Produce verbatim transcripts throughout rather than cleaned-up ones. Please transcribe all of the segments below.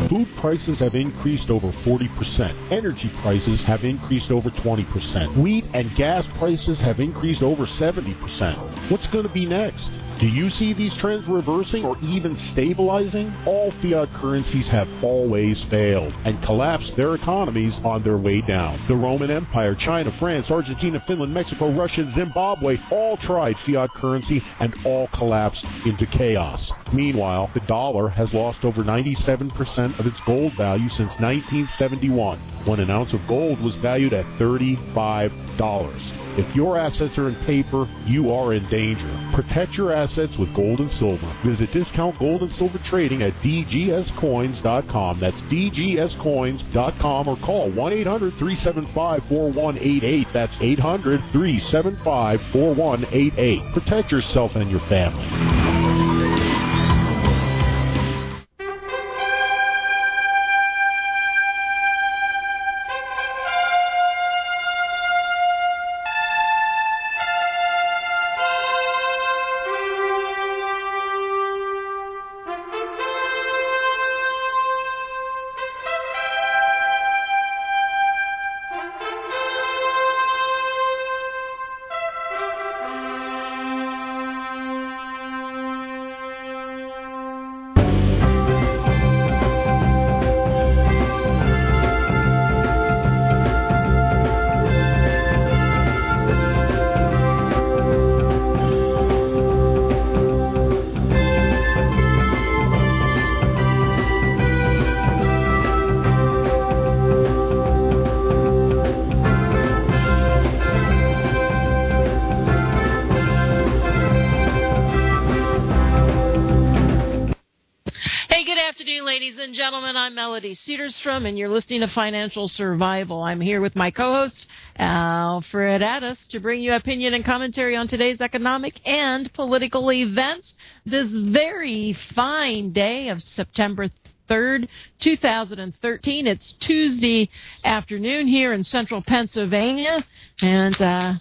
Food prices have increased over forty percent. Energy prices have increased over twenty percent. Wheat and gas prices have increased over seventy percent. What's going to be next? Do you see these trends reversing or even stabilizing? All fiat currencies have always failed and collapsed their economies on their way down. The Roman Empire, China, France, Argentina, Finland, Mexico, Russia, and Zimbabwe all tried fiat currency and all collapsed into chaos. Meanwhile, the dollar has lost over ninety-seven percent of its gold value since nineteen seventy-one, when an ounce of gold was valued at thirty-five dollars. If your assets are in paper, you are in danger. Protect your assets with gold and silver. Visit Discount Gold and Silver Trading at d g s coins dot com. That's d g s coins dot com, or call one eight hundred three seven five four one eight eight. That's eight hundred three seven five four one eight eight. Protect yourself and your family. I'm Melody Cedarstrom, and you're listening to Financial Survival. I'm here with my co-host, Alfred Addis, to bring you opinion and commentary on today's economic and political events this very fine day of September third, two thousand thirteen. It's Tuesday afternoon here in central Pennsylvania, and uh,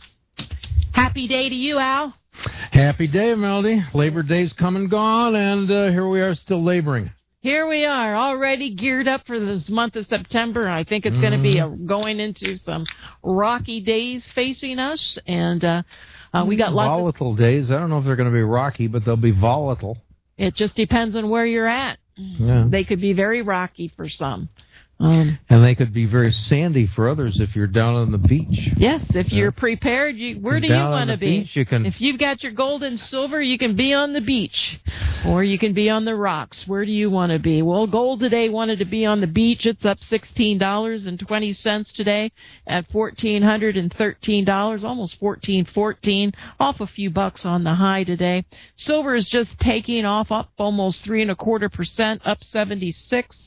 happy day to you, Al. Happy day, Melody. Labor Day's come and gone, and uh, here we are still laboring. Here we are, already geared up for this month of September. I think it's mm. going to be a, going into some rocky days facing us, and uh, uh, we got lots volatile of... Volatile days. I don't know if they're going to be rocky, but they'll be volatile. It just depends on where you're at. Yeah. They could be very rocky for some. Um, and they could be very sandy for others if you're down on the beach. Yes, if you're prepared, you, where do you want to be? Beach, you can, if you've got your gold and silver, you can be on the beach, or you can be on the rocks. Where do you want to be? Well, gold today wanted to be on the beach. It's up sixteen dollars and twenty cents today at one thousand four hundred thirteen dollars, almost fourteen fourteen, off a few bucks on the high today. Silver is just taking off, up almost three and a quarter percent, up seventy-six.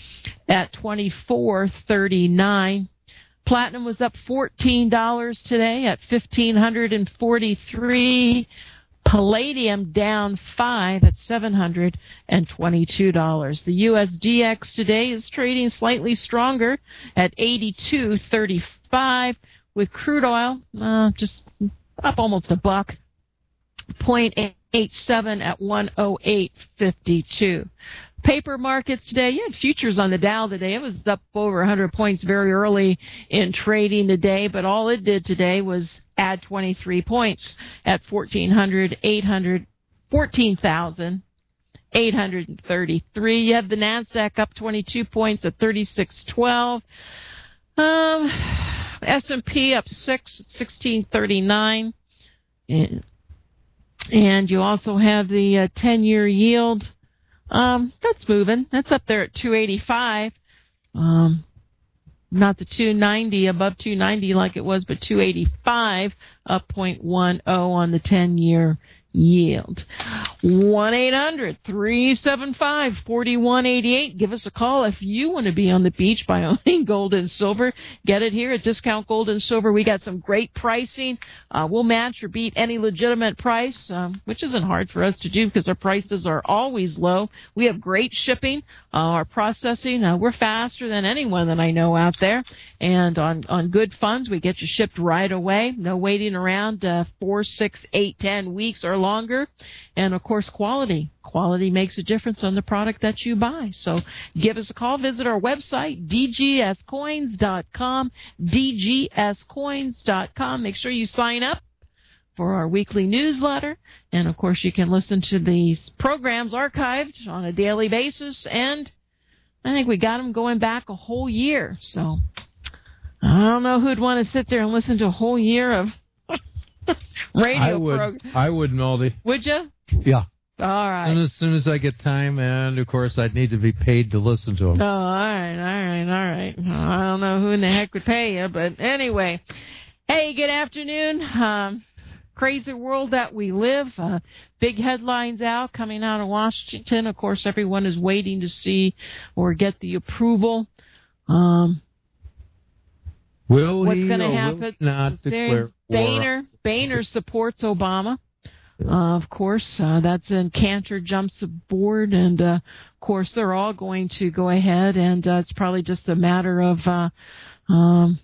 At twenty-four thirty-nine. Platinum was up fourteen dollars today at one thousand five hundred forty-three. Palladium down five at seven hundred twenty-two dollars. The U S D X today is trading slightly stronger at eighty-two thirty-five, with crude oil uh, just up almost a buck, zero point eight seven at one oh eight fifty-two. Paper markets today, you had futures on the Dow today. It was up over one hundred points very early in trading today, but all it did today was add twenty-three points at fourteen hundred, eight hundred, fourteen thousand eight hundred thirty-three. You have the NASDAQ up twenty-two points at thirty-six twelve. Um, S and P up six at sixteen thirty-nine. And, and you also have the uh, ten-year yield. Um, that's moving. That's up there at two eighty-five. Um, not the two ninety, above two ninety like it was, but two eighty-five, up zero point one oh on the ten-year yield. one eight hundred three seven five four one eight eight. Give us a call if you want to be on the beach by owning gold and silver. Get it here at Discount Gold and Silver. We got some great pricing. Uh, we'll match or beat any legitimate price, um, which isn't hard for us to do because our prices are always low. We have great shipping. Uh, our processing, uh, we're faster than anyone that I know out there. And on, on good funds, we get you shipped right away. No waiting around uh, four, six, eight, ten weeks or for longer. And, of course, quality. Quality makes a difference on the product that you buy. So give us a call. Visit our website, d g s coins dot com, d g s coins dot com. Make sure you sign up for our weekly newsletter. And, of course, you can listen to these programs archived on a daily basis. And I think we got them going back a whole year. So I don't know who'd want to sit there and listen to a whole year of radio I would, program. I would, Melody. Would you? Yeah. All right. As soon as, soon as I get time, and, of course, I'd need to be paid to listen to them. Oh, all right, all right, all right. I don't know who in the heck would pay you, but anyway. Hey, good afternoon. Um, crazy world that we live. Uh, big headlines out, coming out of Washington. Of course, everyone is waiting to see or get the approval. Um, will what's he going to or happen? will he not declare Boehner, war? Boehner supports Obama. Uh, of course, uh, that's in Cantor jumps aboard, and uh, of course they're all going to go ahead, and uh, it's probably just a matter of uh, um,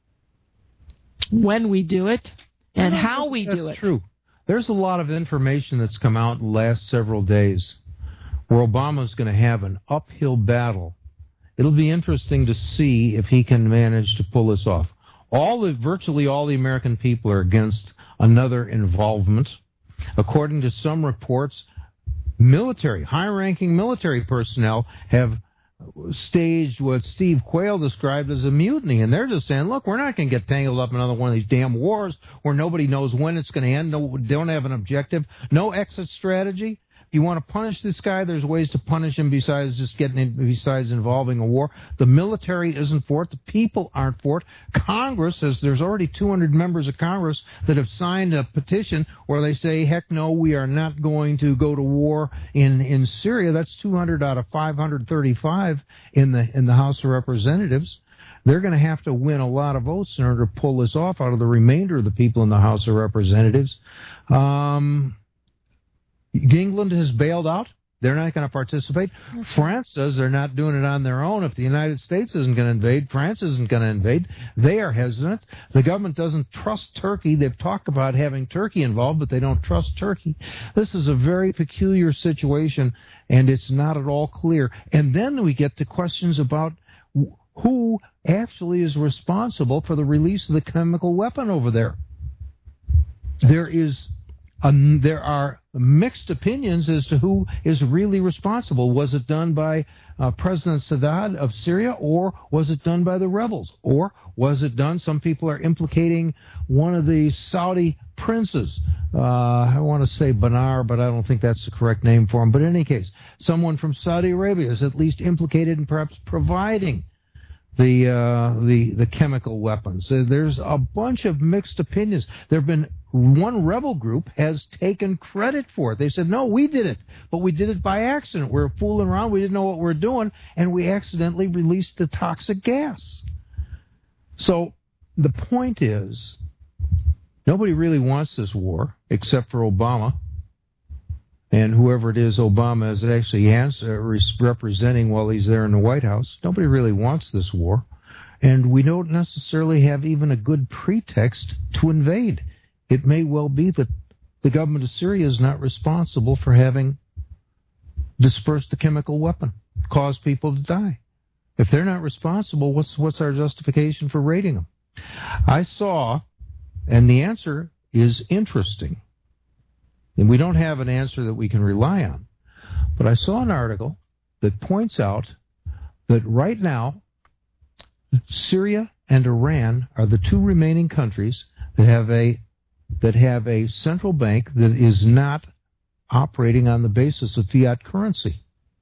when we do it and how we do it. That's true. There's a lot of information that's come out in the last several days where Obama's going to have an uphill battle. It'll be interesting to see if he can manage to pull this off. All the virtually all the American people are against another involvement. According to some reports, military, high-ranking military personnel have staged what Steve Quayle described as a mutiny, and they're just saying, look, we're not going to get tangled up in another one of these damn wars where nobody knows when it's going to end, no, don't have an objective, no exit strategy. You want to punish this guy, there's ways to punish him besides just getting in, besides involving a war. The military isn't for it. The people aren't for it. Congress says there's already two hundred members of Congress that have signed a petition where they say, heck no, we are not going to go to war in, in Syria. That's two hundred out of five hundred thirty-five in the, in the House of Representatives. They're going to have to win a lot of votes in order to pull this off out of the remainder of the people in the House of Representatives. Um... England has bailed out. They're not going to participate. France says they're not doing it on their own. If the United States isn't going to invade, France isn't going to invade. They are hesitant. The government doesn't trust Turkey. They've talked about having Turkey involved, but they don't trust Turkey. This is a very peculiar situation, and it's not at all clear. And then we get to questions about who actually is responsible for the release of the chemical weapon over there. There is... Um, there are mixed opinions as to who is really responsible. Was it done by uh, President Sadat of Syria, or was it done by the rebels? Or was it done, some people are implicating one of the Saudi princes. Uh, I want to say Banar, but I don't think that's the correct name for him. But in any case, someone from Saudi Arabia is at least implicated in perhaps providing the uh, the the chemical weapons. So there's a bunch of mixed opinions. There have been one rebel group has taken credit for it. They said, no, we did it, but we did it by accident. We were fooling around. We didn't know what we were doing, and we accidentally released the toxic gas. So the point is, nobody really wants this war except for Obama. And whoever it is Obama is actually answer, representing while he's there in the White House. Nobody really wants this war. And we don't necessarily have even a good pretext to invade. It may well be that the government of Syria is not responsible for having dispersed the chemical weapon, caused people to die. If they're not responsible, what's, what's our justification for raiding them? I saw, and the answer is interesting. And we don't have an answer that we can rely on. But I saw an article that points out that right now, Syria and Iran are the two remaining countries that have a that have a central bank that is not operating on the basis of fiat currency.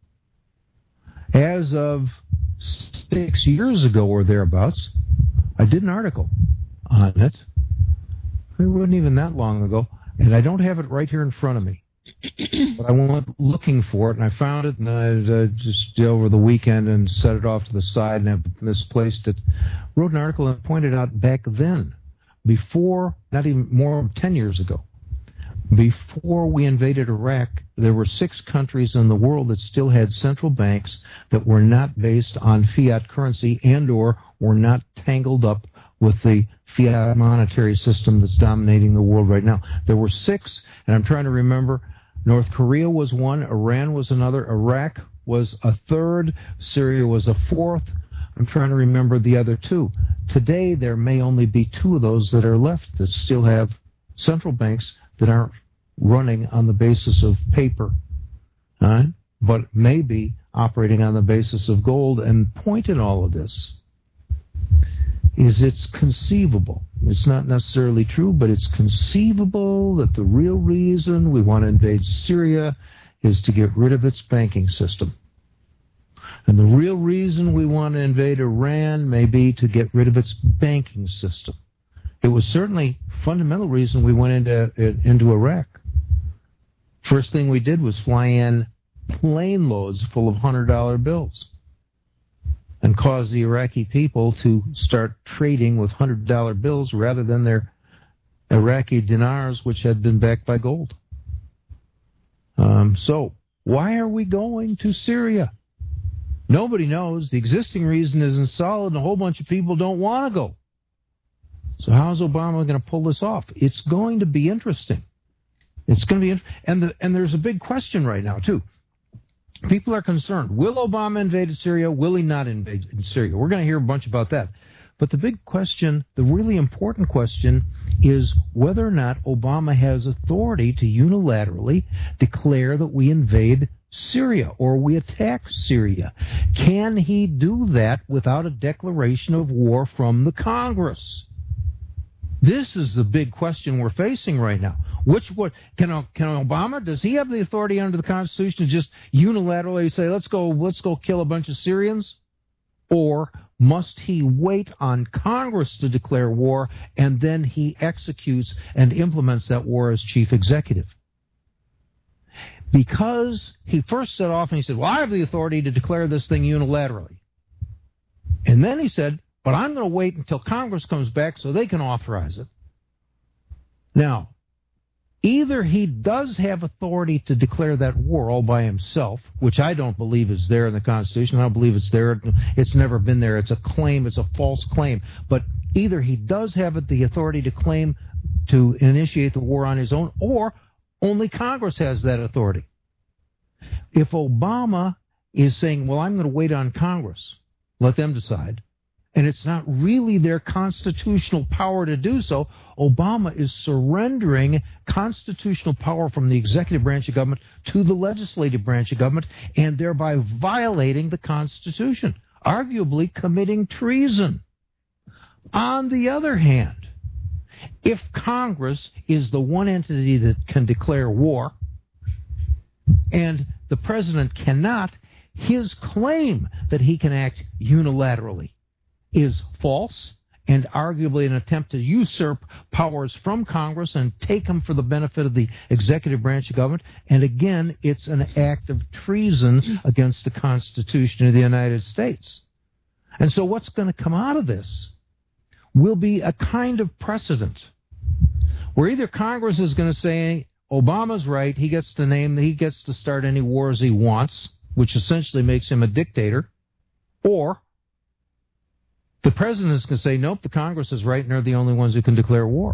As of six years ago or thereabouts, I did an article on it. It wasn't even that long ago. And I don't have it right here in front of me. But I went looking for it, and I found it, and I uh, just over the weekend and set it off to the side and have misplaced it. Wrote an article and pointed out back then, before, not even more than ten years ago, before we invaded Iraq, there were six countries in the world that still had central banks that were not based on fiat currency and or were not tangled up with the fiat monetary system that's dominating the world right now. There were six, and I'm trying to remember. North Korea was one, Iran was another, Iraq was a third, Syria was a fourth. I'm trying to remember the other two. Today, there may only be two of those that are left that still have central banks that aren't running on the basis of paper, right? But maybe operating on the basis of gold. And point in all of this is it's conceivable. It's not necessarily true, but it's conceivable that the real reason we want to invade Syria is to get rid of its banking system. And the real reason we want to invade Iran may be to get rid of its banking system. It was certainly a fundamental reason we went into into Iraq. First thing we did was fly in plane loads full of one hundred dollar bills and cause the Iraqi people to start trading with one hundred dollar bills rather than their Iraqi dinars, which had been backed by gold. Um, so, why are we going to Syria? Nobody knows. The existing reason isn't solid, and a whole bunch of people don't want to go. So how's Obama going to pull this off? It's going to be interesting. It's going to be, and the, and there's a big question right now too. People are concerned. Will Obama invade Syria? Will he not invade Syria? We're going to hear a bunch about that. But the big question, the really important question, is whether or not Obama has authority to unilaterally declare that we invade Syria or we attack Syria. Can he do that without a declaration of war from the Congress? This is the big question we're facing right now. Which what can can Obama, does he have the authority under the Constitution to just unilaterally say, let's go let's go kill a bunch of Syrians? Or must he wait on Congress to declare war and then he executes and implements that war as chief executive? Because he first set off and he said, well, I have the authority to declare this thing unilaterally. And then he said, but I'm going to wait until Congress comes back so they can authorize it. Now, either he does have authority to declare that war all by himself, which I don't believe is there in the Constitution. I don't believe it's there. It's never been there. It's a claim. It's a false claim. But either he does have the authority to claim to initiate the war on his own, or only Congress has that authority. If Obama is saying, well, I'm going to wait on Congress, let them decide, and it's not really their constitutional power to do so, Obama is surrendering constitutional power from the executive branch of government to the legislative branch of government, and thereby violating the Constitution, arguably committing treason. On the other hand, if Congress is the one entity that can declare war, and the president cannot, his claim that he can act unilaterally is false and arguably an attempt to usurp powers from Congress and take them for the benefit of the executive branch of government. And again, it's an act of treason against the Constitution of the United States. And so what's going to come out of this will be a kind of precedent where either Congress is going to say, Obama's right, he gets to name, he gets to start any wars he wants, which essentially makes him a dictator, or the president is going to say, nope, the Congress is right and they're the only ones who can declare war.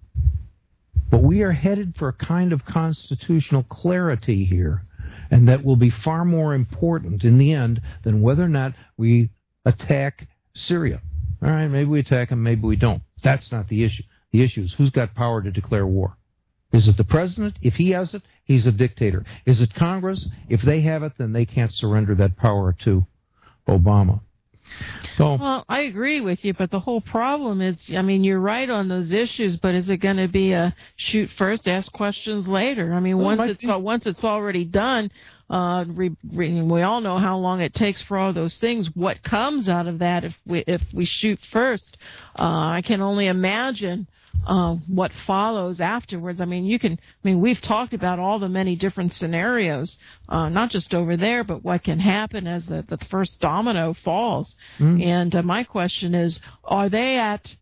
But we are headed for a kind of constitutional clarity here, and that will be far more important in the end than whether or not we attack Syria. All right, maybe we attack them, maybe we don't. That's not the issue. The issue is who's got power to declare war. Is it the president? If he has it, he's a dictator. Is it Congress? If they have it, then they can't surrender that power to Obama. So, well, I agree with you, but the whole problem is, I mean, you're right on those issues, but is it going to be a shoot first, ask questions later? I mean, well, once it's be. once it's already done, uh, re, re, we all know how long it takes for all those things. What comes out of that if we if we shoot first? Uh, I can only imagine Uh, what follows afterwards. I mean, you can, I mean, we've talked about all the many different scenarios, uh, not just over there, but what can happen as the, the first domino falls. Mm. And uh, my question is, are they at,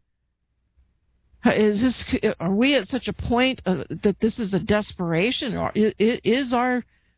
is this, are we at such a point uh, that this is a desperation, or is, is our,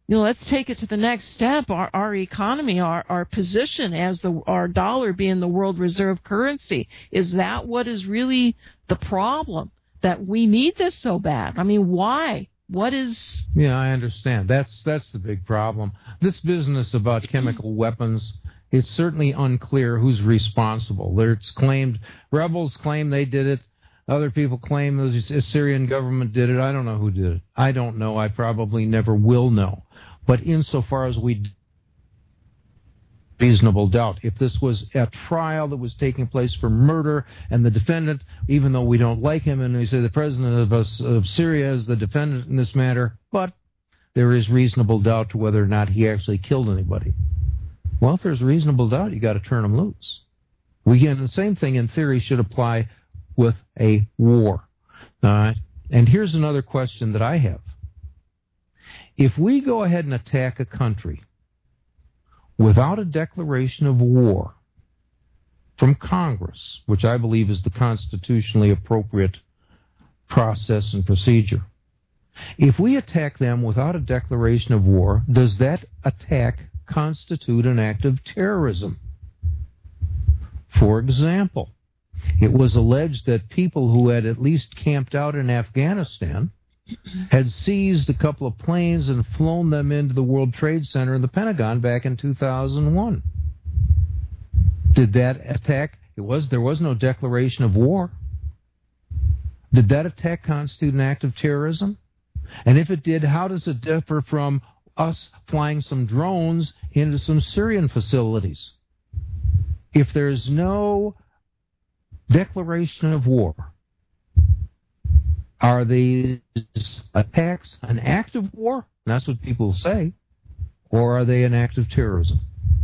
you know, let's take it to the next step. Our, our economy, our, our position as the our dollar being the world reserve currency, is that what is really the problem? That we need this so bad? I mean, why? What is... Yeah, I understand. That's that's the big problem. This business about chemical weapons, it's certainly unclear who's responsible. It's claimed, rebels claim they did it. Other people claim the Assyrian government did it. I don't know who did it. I don't know. I probably never will know. But insofar as we reasonable doubt, if this was a trial that was taking place for murder and the defendant, even though we don't like him and we say the president of, us, of Syria is the defendant in this matter, but there is reasonable doubt to whether or not he actually killed anybody. Well, if there's reasonable doubt, you got to turn him loose. We get the same thing in theory should apply with a war. All right? And here's another question that I have. If we go ahead and attack a country without a declaration of war from Congress, which I believe is the constitutionally appropriate process and procedure, if we attack them without a declaration of war, does that attack constitute an act of terrorism? For example, it was alleged that people who had at least camped out in Afghanistan had seized a couple of planes and flown them into the World Trade Center in the Pentagon back in two thousand one. Did that attack, it was, there was no declaration of war. Did that attack constitute an act of terrorism? And if it did, how does it differ from us flying some drones into some Syrian facilities? If there's no declaration of war, are these attacks an act of war? And that's what people say. Or are they an act of terrorism?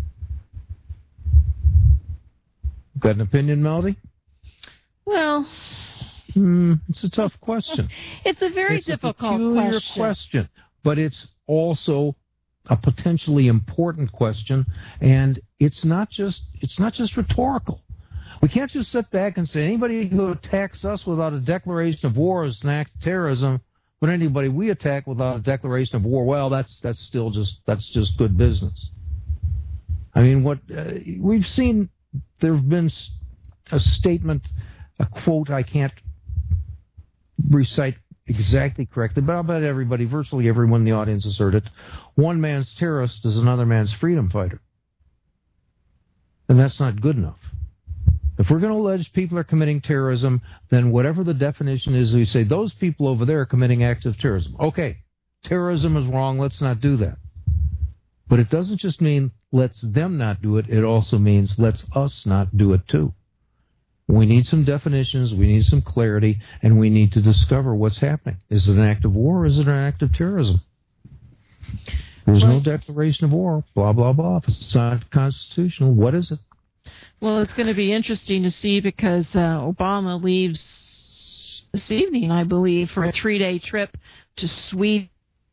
Got an opinion, Melody? Well, hmm, it's a tough question. It's a very it's difficult a peculiar question. question. But it's also a potentially important question, and it's not just it's not just rhetorical. We can't just sit back and say anybody who attacks us without a declaration of war is an act of terrorism, but anybody we attack without a declaration of war, well, that's that's still just that's just good business. I mean, what uh, we've seen, there have been a statement, a quote I can't recite exactly correctly, but I'll bet everybody, virtually everyone in the audience has heard it. One man's terrorist is another man's freedom fighter. And that's not good enough. If we're going to allege people are committing terrorism, then whatever the definition is, we say those people over there are committing acts of terrorism. Okay, terrorism is wrong, let's not do that. But it doesn't just mean let's them not do it, it also means let's us not do it too. We need some definitions, we need some clarity, and we need to discover what's happening. Is it an act of war or is it an act of terrorism? There's no declaration of war, blah, blah, blah. If it's not constitutional, what is it? Well, it's going to be interesting to see because uh, Obama leaves this evening, I believe, for a three-day trip to Sweden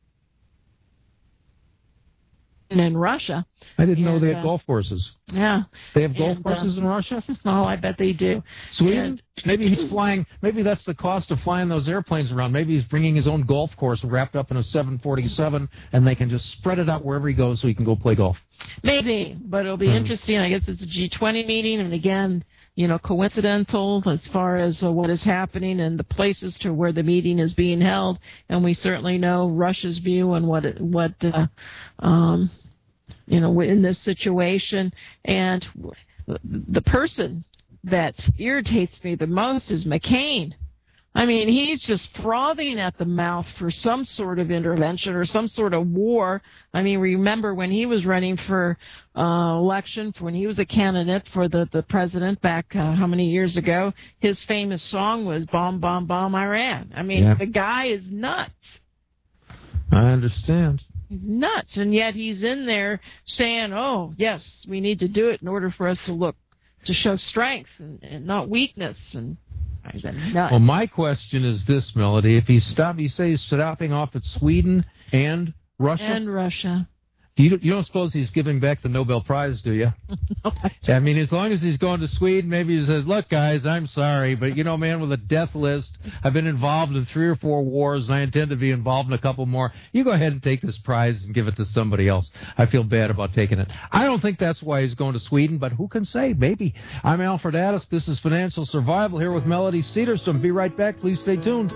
and Russia. I didn't and, know they had uh, golf courses. Yeah. They have golf and, courses uh, in Russia? Oh, I bet they do. Sweden? And, maybe he's flying, maybe that's the cost of flying those airplanes around. Maybe he's bringing his own golf course wrapped up in a seven forty-seven, and they can just spread it out wherever he goes so he can go play golf. Maybe, but it'll be Hmm. interesting. I guess it's a G twenty meeting, and again, you know, coincidental as far as uh, what is happening and the places to where the meeting is being held, and we certainly know Russia's view on what, it- what, uh, um, you know, in this situation. And the person that irritates me the most is McCain. I mean, he's just frothing at the mouth for some sort of intervention or some sort of war. I mean, remember when he was running for uh, election, for when he was a candidate for the, the president back uh, how many years ago, his famous song was Bomb, Bomb, Bomb Iran. I mean, Yeah. the guy is nuts. I understand. He's nuts, and yet he's in there saying, oh, yes, we need to do it in order for us to look, to show strength and, and not weakness. And I said, nuts. Well, my question is this, Melody. If he stop, you say he's stopping off at Sweden and Russia? And Russia. You don't, you don't suppose he's giving back the Nobel Prize, do you? No, I mean, as long as he's going to Sweden, maybe he says, look, guys, I'm sorry, but, you know, man, with a death list, I've been involved in three or four wars, and I intend to be involved in a couple more. You go ahead and take this prize and give it to somebody else. I feel bad about taking it. I don't think that's why he's going to Sweden, but who can say? Maybe. I'm Alfred Addis. This is Financial Survival here with Melody Cedarstrom. Be right back. Please stay tuned.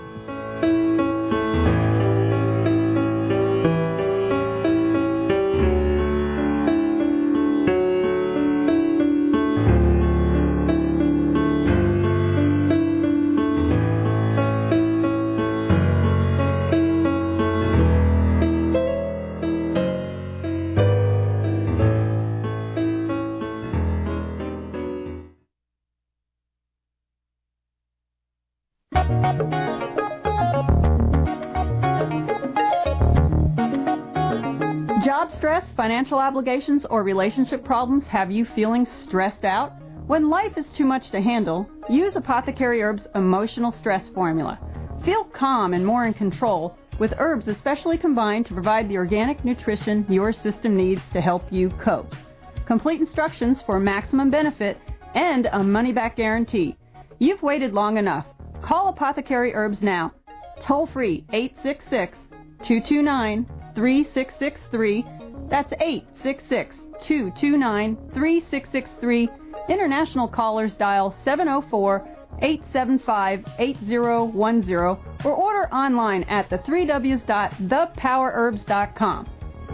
Job stress, financial obligations, or relationship problems have you feeling stressed out? When life is too much to handle, use Apothecary Herbs Emotional Stress Formula. Feel calm and more in control with herbs especially combined to provide the organic nutrition your system needs to help you cope. Complete instructions for maximum benefit and a money-back guarantee. You've waited long enough. Call Apothecary Herbs now. Toll free eight six six, two two nine, three six six three. That's eight six six, two two nine, three six six three. International callers dial seven oh four, eight seven five, eight oh one oh or order online at the three W's dot the power herbs dot com.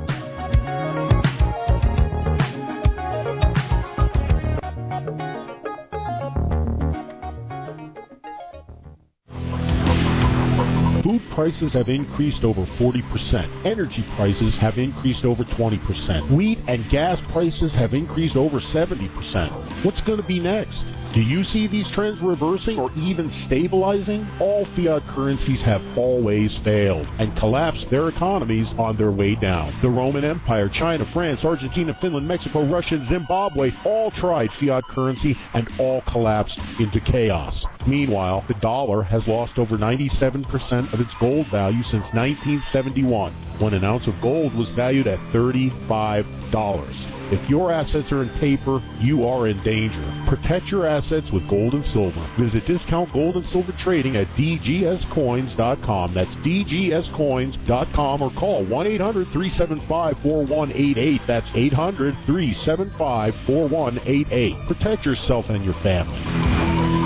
Food prices have increased over forty percent. Energy prices have increased over twenty percent. Wheat and gas prices have increased over seventy percent. What's going to be next? Do you see these trends reversing or even stabilizing? All fiat currencies have always failed and collapsed their economies on their way down. The Roman Empire, China, France, Argentina, Finland, Mexico, Russia, and Zimbabwe all tried fiat currency and all collapsed into chaos. Meanwhile, the dollar has lost over ninety-seven percent of its gold value since nineteen seventy-one, when an ounce of gold was valued at thirty-five dollars. If your assets are in paper, you are in danger. Protect your assets with gold and silver. Visit Discount Gold and Silver Trading at d g s coins dot com. That's d g s coins dot com or call one eight hundred, three seven five, four one eight eight. That's eight hundred, three seven five, four one eight eight. Protect yourself and your family.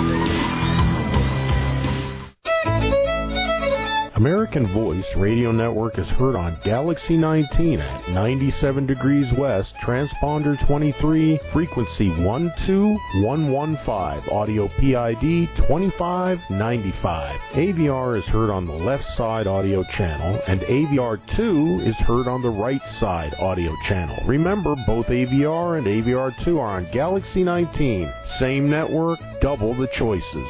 American Voice Radio Network is heard on Galaxy nineteen at ninety-seven degrees west, transponder twenty-three, frequency one two one one five, audio P I D twenty-five ninety-five. A V R is heard on the left side audio channel, and A V R two is heard on the right side audio channel. Remember, both A V R and A V R two are on Galaxy nineteen. Same network, double the choices.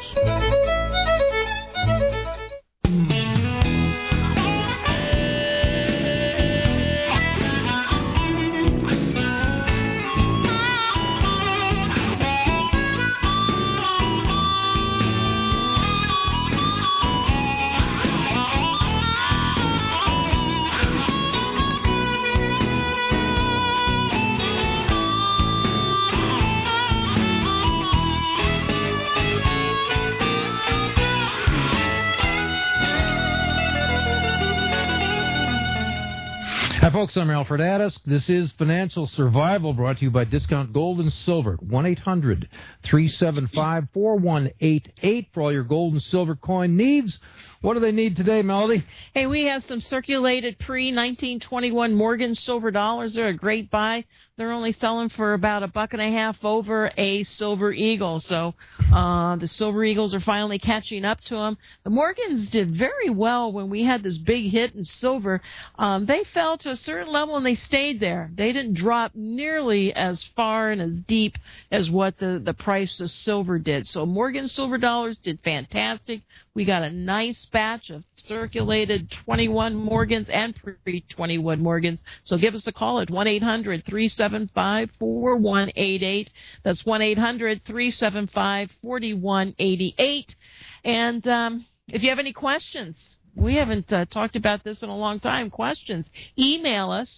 Hi, folks. I'm Alfred Addis. This is Financial Survival, brought to you by Discount Gold and Silver. one eight hundred, three seven five, four one eight eight for all your gold and silver coin needs. What do they need today, Melody? Hey, we have some circulated pre nineteen twenty-one Morgan silver dollars. They're a great buy. They're only selling for about a buck and a half over a Silver Eagle. So uh, the Silver Eagles are finally catching up to them. The Morgans did very well when we had this big hit in silver. Um, they fell to a certain level and they stayed there. They didn't drop nearly as far and as deep as what the, the price of silver did. So Morgan silver dollars did fantastic. We got a nice batch of circulated twenty-one Morgans and pre twenty-one Morgans. So give us a call at one eight hundred, three seven five, four one eight eight. That's one eight hundred, three seven five, four one eight eight. And um, if you have any questions, we haven't uh, talked about this in a long time, questions, email us.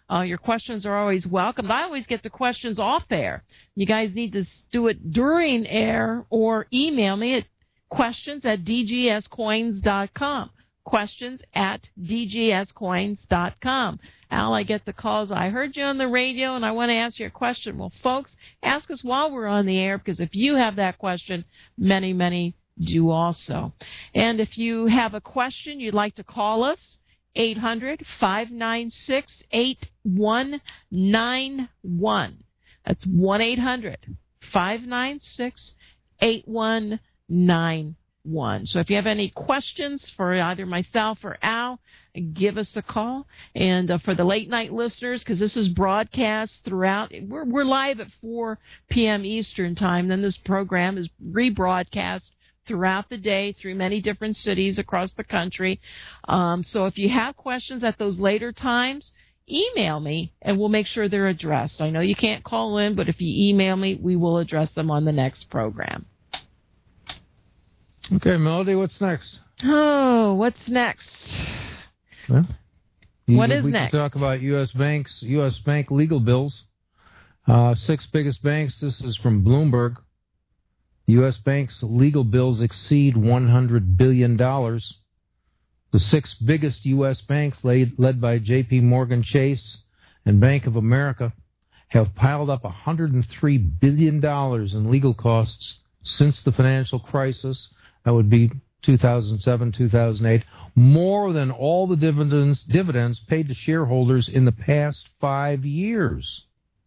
Uh, your questions are always welcome. I always get the questions off air. You guys need to do it during air or email me at questions at d g s coins dot com. Questions at d g s coins dot com. Al, I get the calls. I heard you on the radio, and I want to ask you a question. Well, folks, ask us while we're on the air, because if you have that question, many, many do also. And if you have a question, you'd like to call us, eight hundred, five nine six, eight one nine one. That's one eight hundred, five nine six, eight one nine one. So if you have any questions for either myself or Al, give us a call. And uh, for the late night listeners, because this is broadcast throughout, we're, we're live at four p.m. Eastern time. Then this program is rebroadcast throughout the day through many different cities across the country. Um, so if you have questions at those later times, email me and we'll make sure they're addressed. I know you can't call in, but if you email me, we will address them on the next program. Okay, Melody, what's next? Oh, what's next? Well, what is we next? We can talk about U S banks, U S bank legal bills. Uh, six biggest banks. This is from Bloomberg. U S banks' legal bills exceed one hundred billion dollars. The six biggest U S banks, led, led by J P. Morgan Chase and Bank of America, have piled up one hundred three billion dollars in legal costs since the financial crisis. That would be two thousand seven, two thousand eight, more than all the dividends dividends paid to shareholders in the past five years.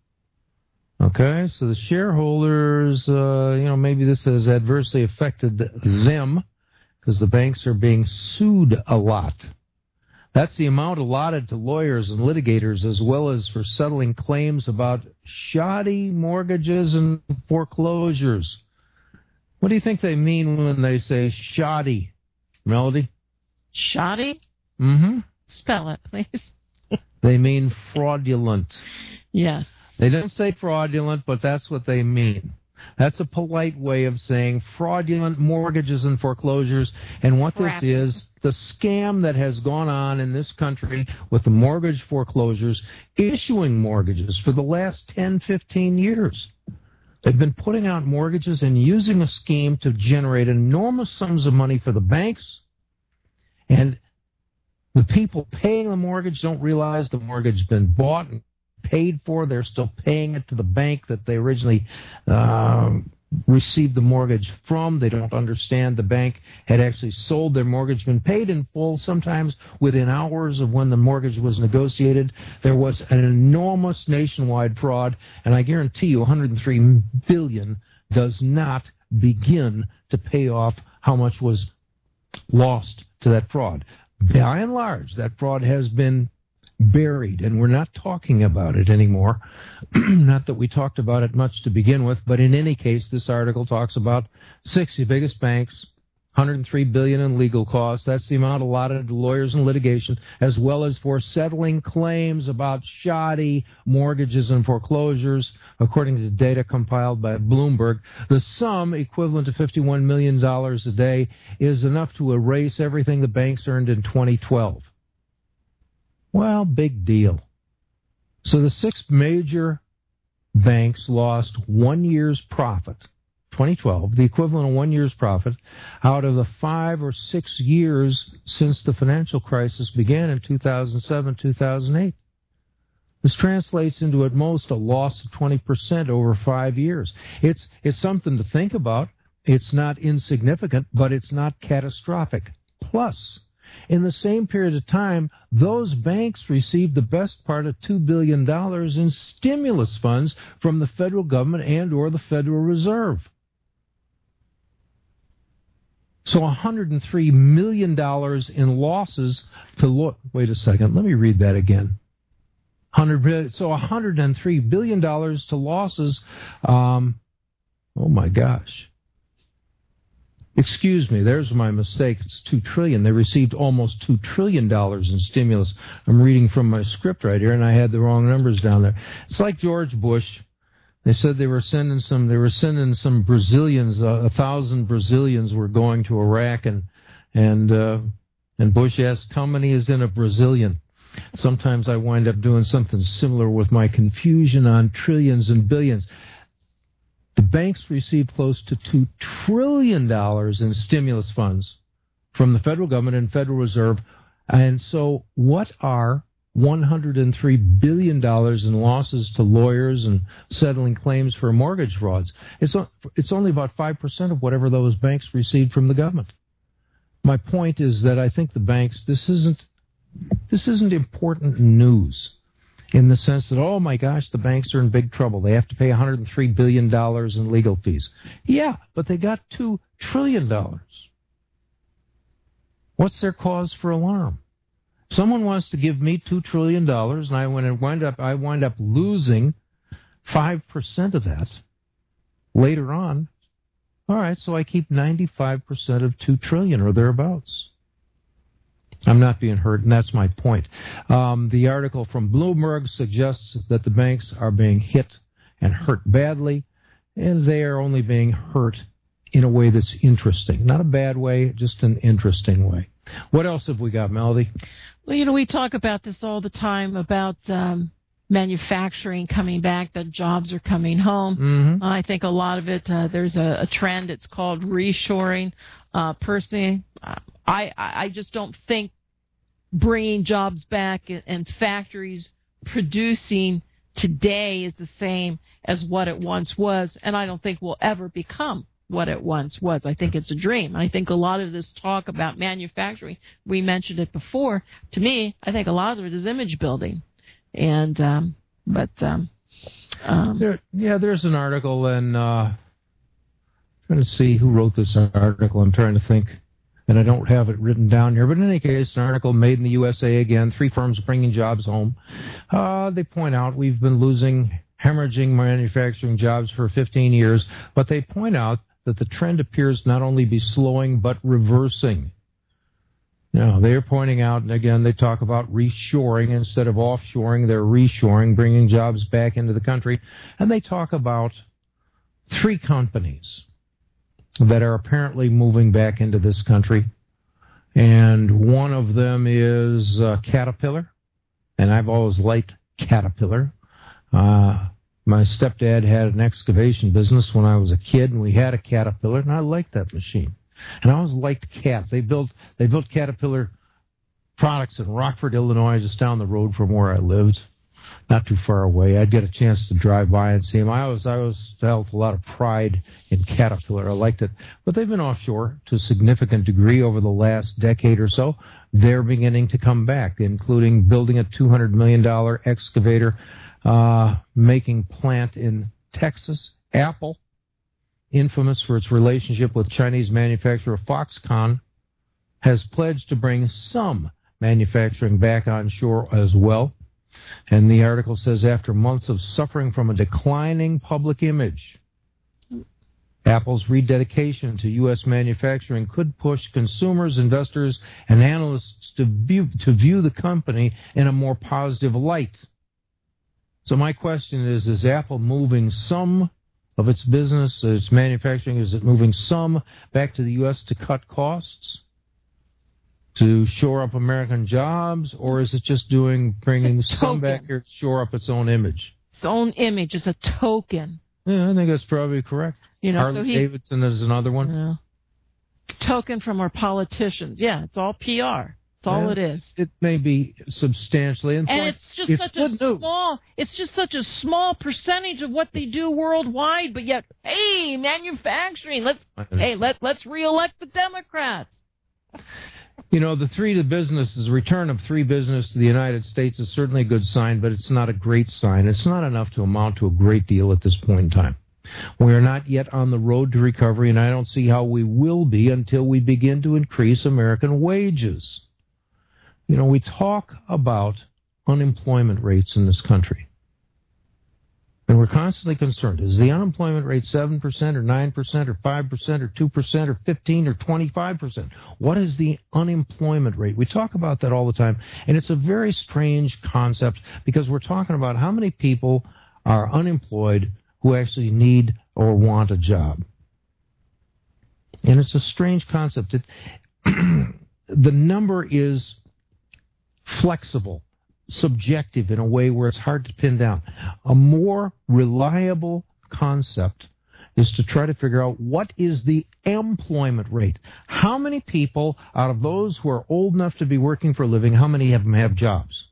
Okay, so the shareholders, uh, you know, maybe this has adversely affected them because the banks are being sued a lot. That's the amount allotted to lawyers and litigators, as well as for settling claims about shoddy mortgages and foreclosures. What do you think they mean when they say shoddy, Melody? Shoddy? Mm-hmm. Spell it, please. They mean fraudulent. Yes. They don't say fraudulent, but that's what they mean. That's a polite way of saying fraudulent mortgages and foreclosures. And what this is, the scam that has gone on in this country with the mortgage foreclosures, issuing mortgages for the last ten, fifteen years. They've been putting out mortgages and using a scheme to generate enormous sums of money for the banks. And the people paying the mortgage don't realize the mortgage has been bought and paid for. They're still paying it to the bank that they originally uh, received the mortgage from. They don't understand the bank had actually sold their mortgage, been paid in full, sometimes within hours of when the mortgage was negotiated. There was an enormous nationwide fraud, and I guarantee you one hundred three billion dollars does not begin to pay off how much was lost to that fraud. By and large, that fraud has been buried, and we're not talking about it anymore. Not that we talked about it much to begin with, but in any case, this article talks about sixty biggest banks, one hundred three billion dollars in legal costs. That's the amount allotted to lawyers and litigation, as well as for settling claims about shoddy mortgages and foreclosures, according to data compiled by Bloomberg. The sum, equivalent to fifty-one million dollars a day, is enough to erase everything the banks earned in twenty twelve. Well, big deal. So the six major banks lost one year's profit, twenty twelve, the equivalent of one year's profit, out of the five or six years since the financial crisis began in two thousand seven, two thousand eight. This translates into at most a loss of twenty percent over five years. It's, it's something to think about. It's not insignificant, but it's not catastrophic. Plus, in the same period of time, those banks received the best part of two billion dollars in stimulus funds from the federal government and or the Federal Reserve. So one hundred three million dollars in losses to lo- wait a second, let me read that again. one hundred so one hundred three billion dollars to losses. Um, oh my gosh. Excuse me, there's my mistake. It's two trillion dollars. They received almost two trillion dollars in stimulus. I'm reading from my script right here, and I had the wrong numbers down there. It's like George Bush. They said they were sending some. They were sending some Brazilians. Uh, a thousand Brazilians were going to Iraq, and and uh, and Bush asked, "How many is in a Brazilian?" Sometimes I wind up doing something similar with my confusion on trillions and billions. The banks received close to two trillion dollars in stimulus funds from the federal government and Federal Reserve. And so what are one hundred three billion dollars in losses to lawyers and settling claims for mortgage frauds? It's, it's only about five percent of whatever those banks received from the government. My point is that I think the banks, this isn't, this isn't important news in the sense that, oh my gosh, the banks are in big trouble. They have to pay one hundred three billion dollars in legal fees. Yeah, but they got two trillion dollars. What's their cause for alarm? Someone wants to give me two trillion dollars, and I wind up, I wind up losing five percent of that later on. All right, so I keep ninety-five percent of two trillion dollars or thereabouts. I'm not being hurt, and that's my point. Um, the article from Bloomberg suggests that the banks are being hit and hurt badly, and they are only being hurt in a way that's interesting. Not a bad way, just an interesting way. What else have we got, Melody? Well, you know, we talk about this all the time about um, manufacturing coming back, that jobs are coming home. Mm-hmm. I think a lot of it, uh, there's a, a trend, it's called reshoring. Uh, personally, I, I just don't think bringing jobs back and, and factories producing today is the same as what it once was, and I don't think will ever become what it once was. I think it's a dream. I think a lot of this talk about manufacturing, we mentioned it before, to me, I think a lot of it is image building. And, um, but, um, um, there, yeah, there's an article, and, uh, trying to see who wrote this article. I'm trying to think, and I don't have it written down here. But in any case, an article made in the U S A again, three firms bringing jobs home. Uh, they point out we've been losing, hemorrhaging manufacturing jobs for fifteen years, but they point out that the trend appears not only be slowing, but reversing. Now, they're pointing out, and again, they talk about reshoring instead of offshoring. They're reshoring, bringing jobs back into the country. And they talk about three companies that are apparently moving back into this country. And one of them is uh, Caterpillar. And I've always liked Caterpillar. Uh, my stepdad had an excavation business when I was a kid, and we had a Caterpillar, and I liked that machine. And I always liked Cat. They built they built Caterpillar products in Rockford, Illinois, just down the road from where I lived, not too far away. I'd get a chance to drive by and see them. I always I always felt a lot of pride in Caterpillar. I liked it. But they've been offshore to a significant degree over the last decade or so. They're beginning to come back, including building a two hundred million dollars excavator uh, making plant in Texas. Apple, infamous for its relationship with Chinese manufacturer Foxconn, has pledged to bring some manufacturing back on shore as well. And the article says after months of suffering from a declining public image, Apple's rededication to U S manufacturing could push consumers, investors, and analysts to view, to view the company in a more positive light. So my question is, is Apple moving some of its business, its manufacturing, is it moving some back to the U S to cut costs, to shore up American jobs, or is it just doing bringing some back here to shore up its own image? Its own image is a token. Yeah, I think that's probably correct. You know, Harley so he, Davidson is another one. Yeah. Token from our politicians. Yeah, it's all P R. That's all yeah, it is. It may be substantially, and point, it's just it's such a small. It's just such a small percentage of what they do worldwide. But yet, hey, manufacturing. Let's hey let let's reelect the Democrats. You know, the three to business, the return of three business to the United States is certainly a good sign, but it's not a great sign. It's not enough to amount to a great deal at this point in time. We are not yet on the road to recovery, and I don't see how we will be until we begin to increase American wages. You know, we talk about unemployment rates in this country, and we're constantly concerned. Is the unemployment rate seven percent or nine percent or five percent or two percent or fifteen or twenty-five percent? What is the unemployment rate? We talk about that all the time, and it's a very strange concept because we're talking about how many people are unemployed who actually need or want a job. And it's a strange concept. It, the number is flexible. subjective in a way where it's hard to pin down. A more reliable concept is to try to figure out what is the employment rate. How many people out of those who are old enough to be working for a living, how many of them have jobs?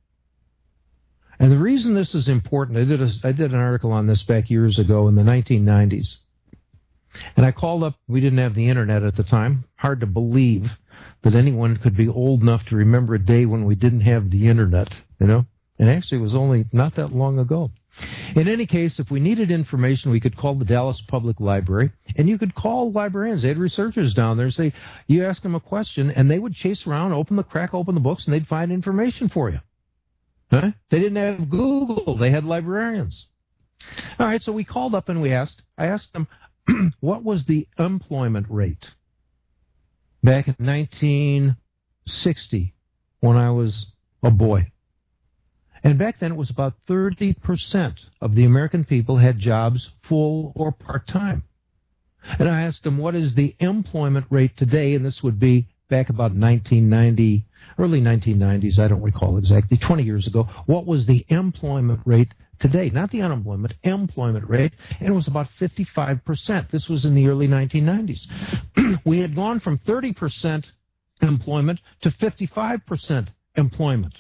And the reason this is important, I did, a, I did an article on this back years ago in the nineteen nineties. And I called up, we didn't have the internet at the time. Hard to believe that anyone could be old enough to remember a day when we didn't have the internet, you know? And actually it was only not that long ago. In any case, if we needed information, we could call the Dallas Public Library, and you could call librarians. They had researchers down there and say, you ask them a question, and they would chase around, open the crack open the books, and they'd find information for you. Huh? They didn't have Google. They had librarians. All right, so we called up and we asked, I asked them, what was the employment rate back in nineteen sixty when I was a boy? And back then it was about thirty percent of the American people had jobs full or part-time. And I asked them, what is the employment rate today? And this would be back about nineteen ninety, early nineteen nineties, I don't recall exactly, twenty years ago. What was the employment rate today? Not the unemployment, employment rate. And it was about fifty-five percent. This was in the early nineteen nineties. We had gone from thirty percent employment to fifty-five percent employment.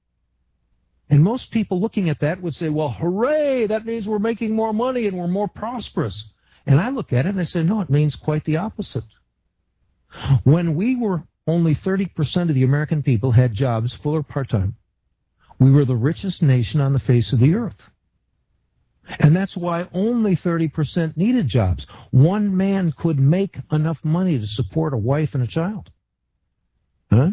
And most people looking at that would say, well, hooray, that means we're making more money and we're more prosperous. And I look at it and I say, no, it means quite the opposite. When we were only thirty percent of the American people had jobs, full or part-time, we were the richest nation on the face of the earth. And that's why only thirty percent needed jobs. One man could make enough money to support a wife and a child. Huh?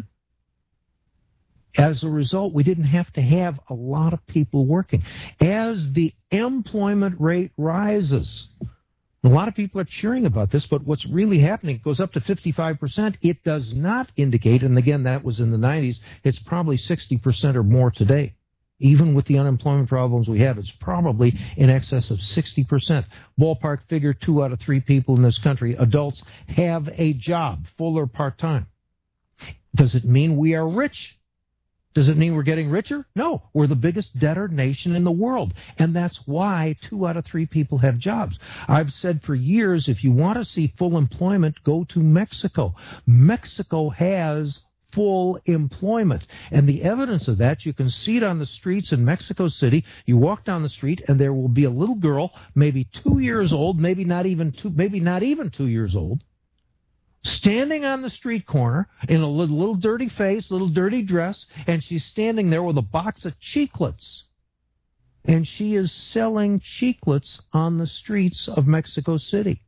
As a result, we didn't have to have a lot of people working. As the employment rate rises, a lot of people are cheering about this, but what's really happening, it goes up to fifty-five percent. It does not indicate, and again, that was in the nineties, it's probably sixty percent or more today. Even with the unemployment problems we have, it's probably in excess of sixty percent. Ballpark figure, two out of three people in this country, adults, have a job, full or part-time. Does it mean we are rich? Does it mean we're getting richer? No, we're the biggest debtor nation in the world, and that's why two out of three people have jobs. I've said for years, if you want to see full employment, go to Mexico. Mexico has full employment, and the evidence of that, you can see it on the streets in Mexico City. You walk down the street, and there will be a little girl, maybe two years old, maybe not even two, maybe not even two years old, standing on the street corner in a little, little dirty face, little dirty dress, and she's standing there with a box of chiclets. And she is selling chiclets on the streets of Mexico City.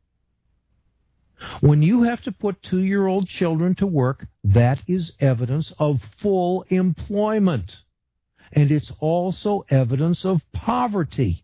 When you have to put two-year-old children to work, that is evidence of full employment. And it's also evidence of poverty.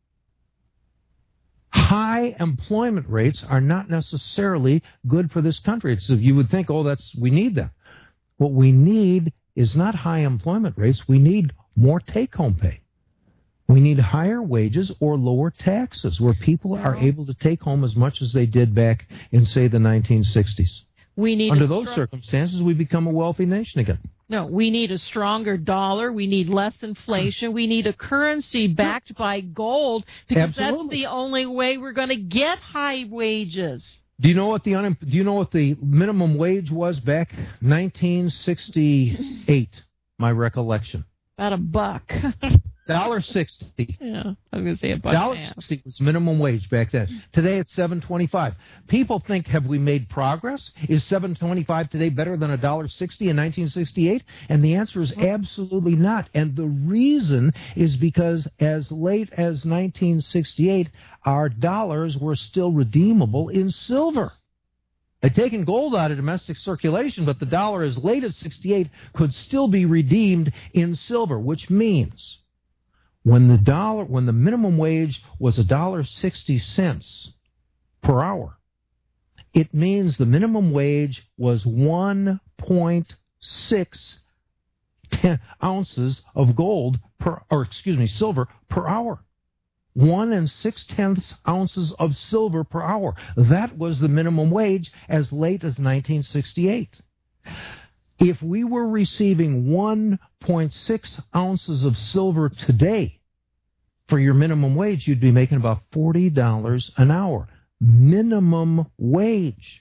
High employment rates are not necessarily good for this country. So you would think, oh, that's we need that. What we need is not high employment rates. We need more take-home pay. We need higher wages or lower taxes where people are able to take home as much as they did back in, say, the nineteen sixties. We need Under those circumstances, we become a wealthy nation again. No, we need a stronger dollar. We need less inflation. We need a currency backed by gold because Absolutely. That's the only way we're going to get high wages. Do you know what the un- do you know what the minimum wage was back nineteen sixty-eight? My recollection. About a buck. Dollar sixty. Yeah, I was going to say a buck. Dollar sixty was minimum wage back then. Today it's seven twenty-five. People think, have we made progress? Is seven twenty-five today better than a dollar sixty in nineteen sixty-eight? And the answer is absolutely not. And the reason is because as late as nineteen sixty-eight, our dollars were still redeemable in silver. They'd taken gold out of domestic circulation, but the dollar as late as sixty-eight could still be redeemed in silver, which means when the dollar, when the minimum wage was a dollar sixty cents per hour, it means the minimum wage was one point six ounces of gold per, or excuse me, silver per hour. One and six tenths ounces of silver per hour. That was the minimum wage as late as nineteen sixty-eight. If we were receiving one point six ounces of silver today for your minimum wage, you'd be making about forty dollars an hour. Minimum wage.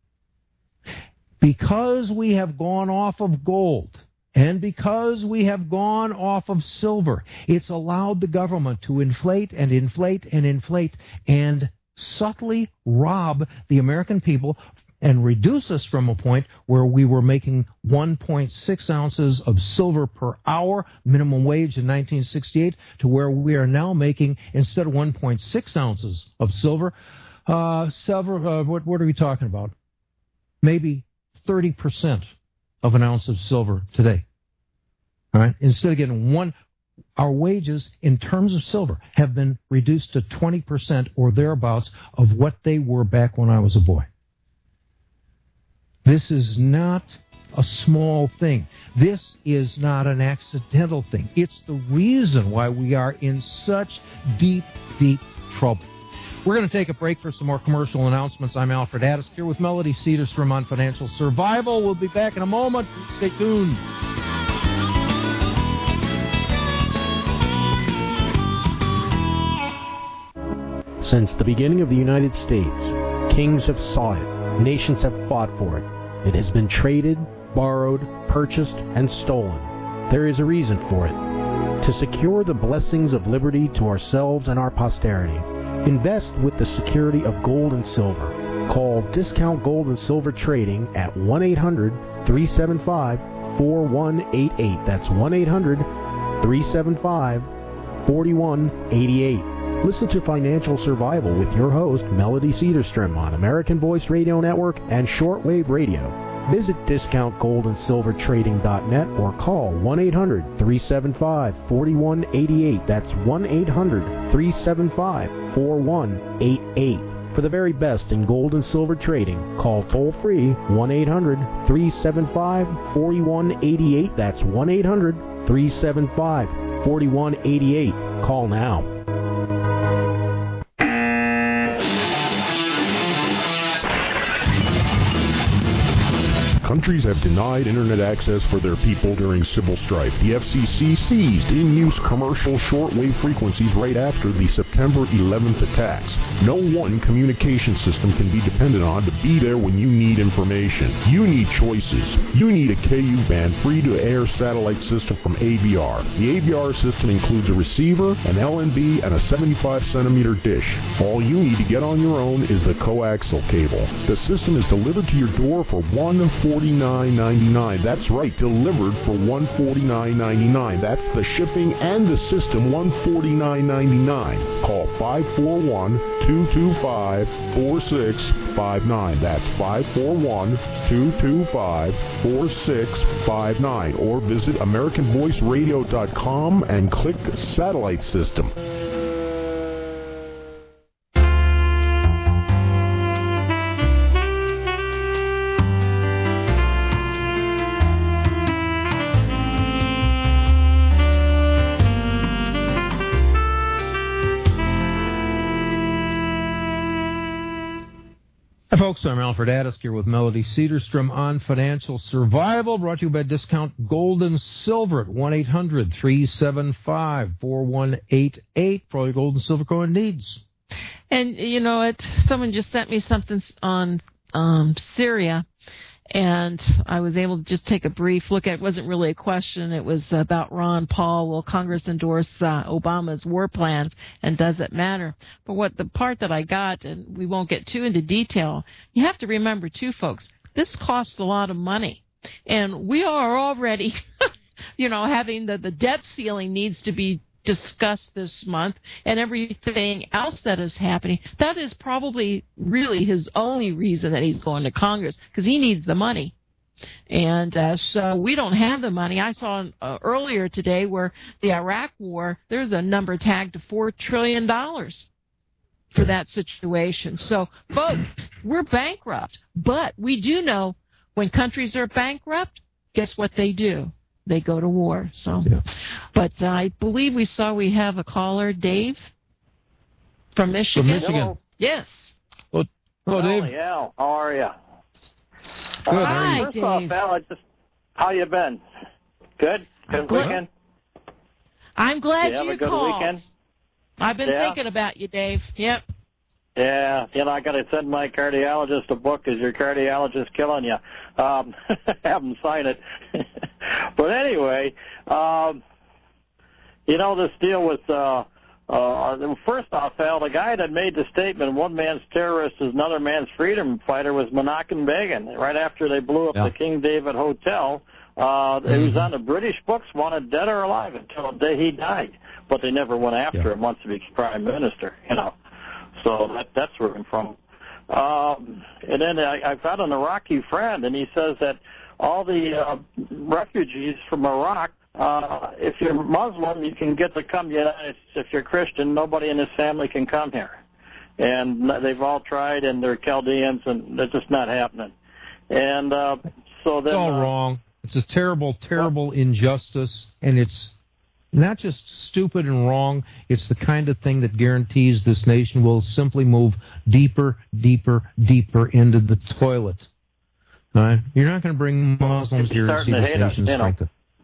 Because we have gone off of gold and because we have gone off of silver, it's allowed the government to inflate and inflate and inflate and subtly rob the American people and reduce us from a point where we were making one point six ounces of silver per hour, minimum wage in nineteen sixty-eight, to where we are now making, instead of one point six ounces of silver, uh, silver uh, what, what are we talking about? Maybe thirty percent of an ounce of silver today. All right? Instead of getting one, our wages in terms of silver have been reduced to twenty percent or thereabouts of what they were back when I was a boy. This is not a small thing. This is not an accidental thing. It's the reason why we are in such deep, deep trouble. We're going to take a break for some more commercial announcements. I'm Alfred Addis here with Melody Cedarstrom on Financial Survival. We'll be back in a moment. Stay tuned. Since the beginning of the United States, kings have sought it. Nations have fought for it. It has been traded, borrowed, purchased, and stolen. There is a reason for it. To secure the blessings of liberty to ourselves and our posterity, invest with the security of gold and silver. Call Discount Gold and Silver Trading at one eight hundred, three seven five, four one eight eight. That's one eight hundred, three seven five, four one eight eight. Listen to Financial Survival with your host, Melody Cedarstrom, on American Voice Radio Network and Shortwave Radio. Visit discount gold and silver trading dot net or call one eight hundred, three seven five, four one eight eight. That's one eight hundred, three seven five, four one eight eight. For the very best in gold and silver trading, call toll-free one eight hundred, three seven five, four one eight eight. That's one eight hundred, three seven five, four one eight eight. Call now. Countries have denied Internet access for their people during civil strife. The F C C seized in-use commercial shortwave frequencies right after the September eleventh attacks. No one communication system can be depended on to be there when you need information. You need choices. You need a K U-band free-to-air satellite system from A B R. The A B R system includes a receiver, an L N B, and a seventy-five centimeter dish. All you need to get on your own is the coaxial cable. The system is delivered to your door for one hundred forty-nine ninety-nine. That's right, delivered for one hundred forty-nine ninety-nine. That's the shipping and the system, one hundred forty-nine ninety-nine. Call five four one, two two five, four six five nine. That's five four one, two two five, four six five nine. Or visit American Voice Radio dot com and click Satellite System. Hi, folks. I'm Alfred Addis here with Melody Cedarstrom on Financial Survival, brought to you by Discount Gold and Silver at one eight hundred, three seven five, four one eight eight for all your gold and silver coin needs. And, you know, it, someone just sent me something on um, Syria, and I was able to just take a brief look at it. It wasn't really a question. It was about Ron Paul. Will Congress endorse uh, Obama's war plans, and does it matter? But what the part that I got, and we won't get too into detail, you have to remember, too, folks, this costs a lot of money. And we are already, you know, having the, the debt ceiling needs to be discussed this month, and everything else that is happening. That is probably really his only reason that he's going to Congress, because he needs the money. And uh, so we don't have the money. I saw uh, earlier today where the Iraq war, there's a number tagged to four trillion dollars for that situation. So, folks, we're bankrupt. But we do know when countries are bankrupt, guess what they do? They go to war. So, yeah. But uh, I believe we saw we have a caller, Dave, from Michigan. From Michigan. Hello. Yes. Hello, Hello Dave. Yeah, how are you? Good. Hi, First Dave. off, Al, I just How you been? Good? Good Good. weekend? I'm glad you have you a good called. weekend? I've been Yeah? thinking about you, Dave. Yep. Yeah, you know, I got to send my cardiologist a book. Is your cardiologist killing you? Um, have him sign it. But anyway, um, you know, this deal with, uh, uh, first off, Al, the guy that made the statement, one man's terrorist is another man's freedom fighter, was Menachem Begin. Right after they blew up Yeah. the King David Hotel, uh, Mm-hmm. he was on the British books, wanted dead or alive until the day he died. But they never went after Yeah. him once he became prime minister, you know. So that, that's where I'm from. Um, and then I, I've got an Iraqi friend, and he says that all the uh, refugees from Iraq, uh, if you're Muslim, you can get to come to the United States. If you're Christian, nobody in his family can come here. And they've all tried, and they're Chaldeans, and they're just not happening. And uh, so then... It's all uh, wrong. It's a terrible, terrible injustice, and it's not just stupid and wrong. It's the kind of thing that guarantees this nation will simply move deeper, deeper, deeper into the toilet. All right? You're not going to bring Muslims It's here to see starting to this hate us, nation you know. strengthen.